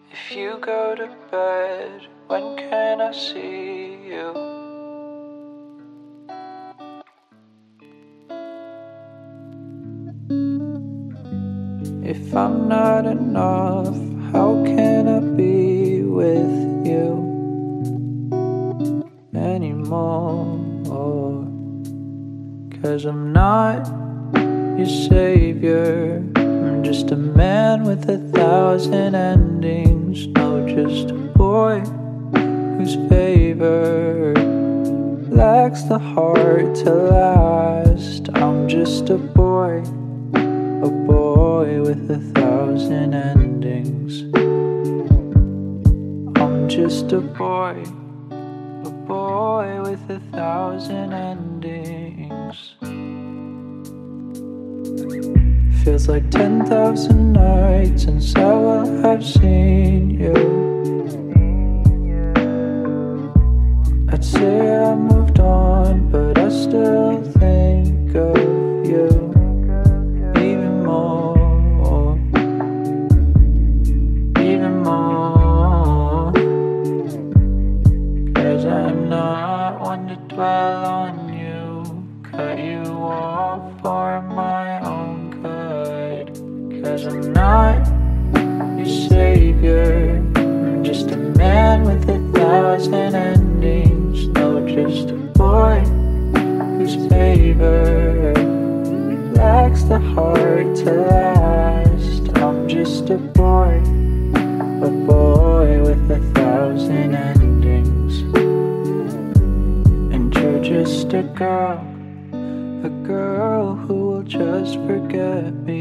If you go to bed, when can I see you? If I'm not enough, how can I be with you anymore? 'Cause I'm not your savior, I'm just a man with 1,000 endings. No, just a boy whose favor lacks the heart to last. I'm just a boy with 1,000 endings. I'm just a boy with 1,000 endings. Feels like 10,000 nights since I will have seen you. I'd say I moved on, but I still think of you even more. Cause I'm not one to dwell on you, cut you off for my own good. Cause I'm not your savior, I'm just a man with 1,000 endings. No, just a boy whose favor lacks the heart to last. I'm just a boy with 1,000 endings. And you're just a girl who will just forget me.